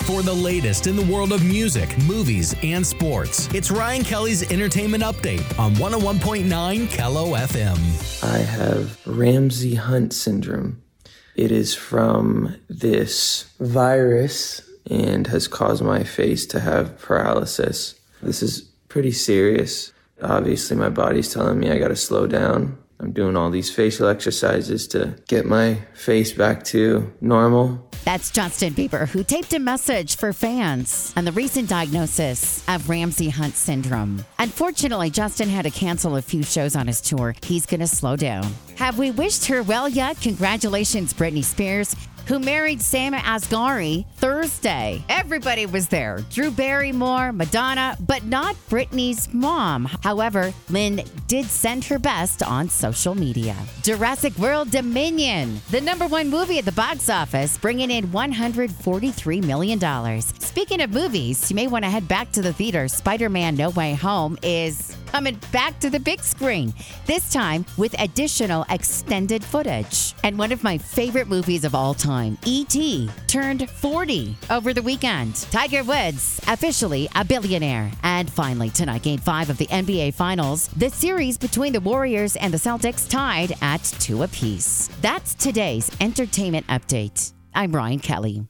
for the latest in the world of music, movies, and sports. It's Ryan Kelly's Entertainment Update on 101.9 Kello FM. I have Ramsay Hunt syndrome. It is from this virus and has caused my face to have paralysis. This is pretty serious. Obviously, my body's telling me I gotta slow down. I'm doing all these facial exercises to get my face back to normal. That's Justin Bieber, who taped a message for fans on the recent diagnosis of Ramsay Hunt syndrome. Unfortunately, Justin had to cancel a few shows on his tour. He's going to slow down. Have we wished her well yet? Congratulations, Britney Spears, who married Sam Asghari Thursday. Everybody was there. Drew Barrymore, Madonna, but not Britney's mom. However, Lynn did send her best on social media. Jurassic World Dominion, the #1 movie at the box office, bringing in $143 million. Speaking of movies, you may want to head back to the theater. Spider-Man No Way Home is coming back to the big screen, this time with additional extended footage. And one of my favorite movies of all time, E.T., turned 40 over the weekend. Tiger Woods, officially a billionaire. And finally, tonight, Game 5 of the NBA Finals, the series between the Warriors and the Celtics tied at 2 apiece. That's today's Entertainment Update. I'm Ryan Kelly.